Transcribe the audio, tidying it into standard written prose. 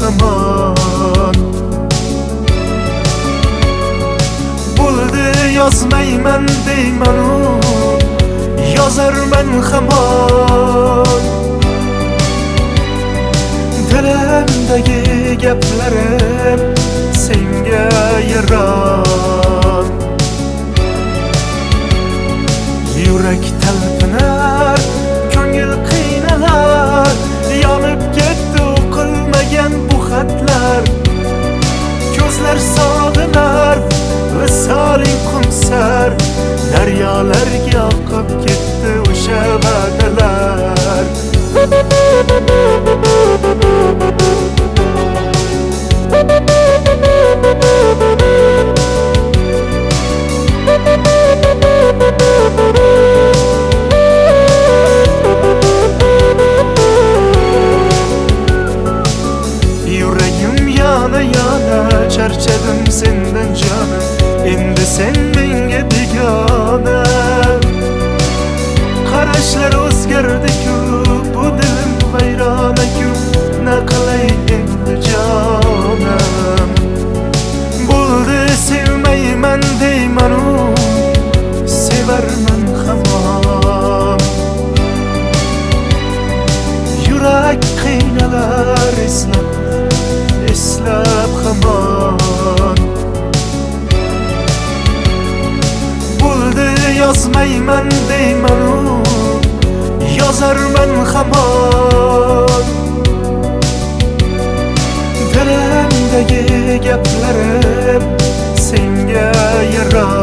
hamon. Bo'ldi yozmayman deymanu, yozarman hamon. Dilimdagi gaplarim senga yaron. Yurak talpinar, ko'ngil qiynalar, yonib ketdi o'qilmagan bu xatlar. Ko'zlar sog'inar, visoling qumsar, daryolarga oqib ketdi o'sha va'dalar. Yuragim yana charchadim sendan jonim. Endi sen menga begona. Qarashlar o'zgardi-ku, bu dilim vayrona-ku, na qilay endi jonim. Bo'ldi sevmayman deymanu, sevarman hamon. Yurak qiynalar eslab hamon. Bo'ldi yozmayman deymanu, yozarman hamon. Dilimdagi gaplarim senga yaron.